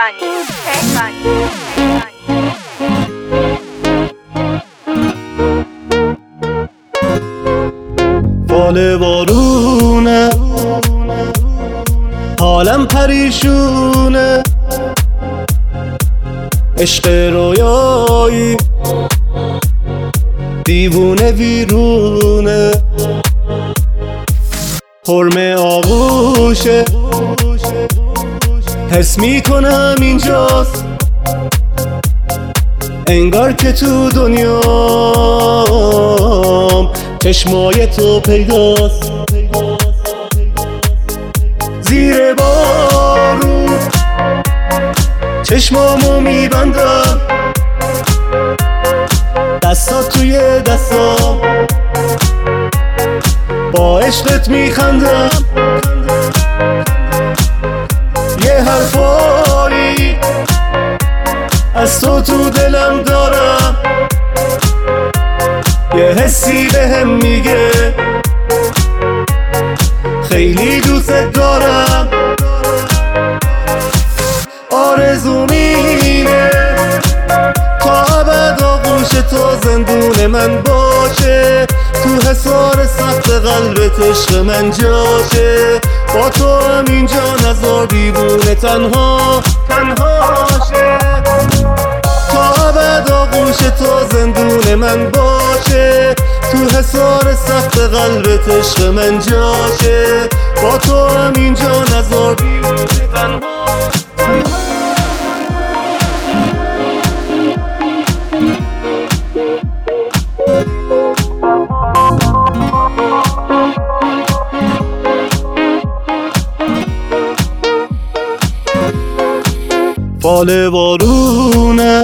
فال بارونه، حالم پریشونه، عشق رویایی دیوونه ویرونه، حرم آغوشه حس میکنم اینجاست، انگار که تو دنیام چشمای تو پیداست. زیر بارون چشمامو میبندم، دستا توی دستام با عشقت میخندم. یه حرفایی از تو دلم دارم، یه حسی بهم میگه خیلی دوست دارم. آرزوم اینه تا ابد آغوش تو زندون من باشه، تو حصار سخت قلبت عشق من جاشه. با تو هم اینجا نذار دیوونه تنها شه، تا ابد آغوش تو زندون من باشه، تو حصار سخت قلبت عشق من جاشه. با تو هم اینجا نذار دیوونه تنها. فال بارونه،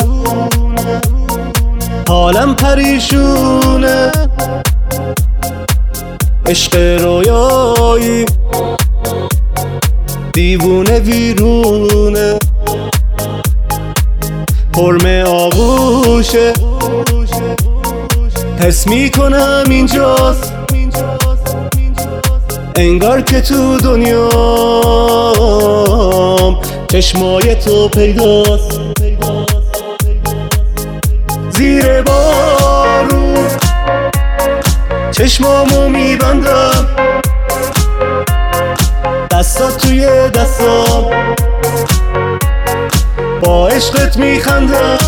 حالم پریشونه، عشق رویایی دیوونه ویرونه، حرم آغوشه حس میکنم اینجاست، انگار که تو دنیام چشمای تو پیداست. زیر بارون چشمامو میبندم، دستا توی دستام با عشقت میخندم.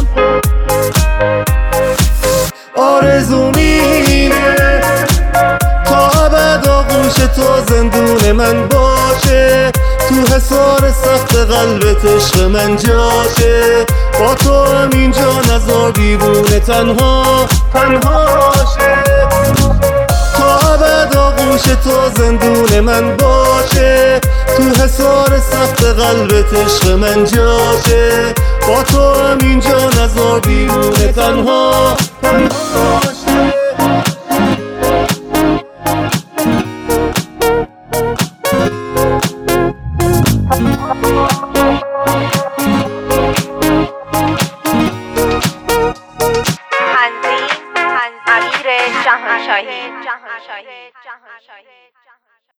آرزوم اینه تا ابد آغوش تو زندون من باشه، تو حصار سخت قلبت عشق من جاشه. با تو هم اینجا نذار دیوونه تنها شه، تا ابد آغوش تو زندون من باشه، تو حصار سخت قلبت عشق من جاشه. با تو هم اینجا نذار دیوونه تنها شه.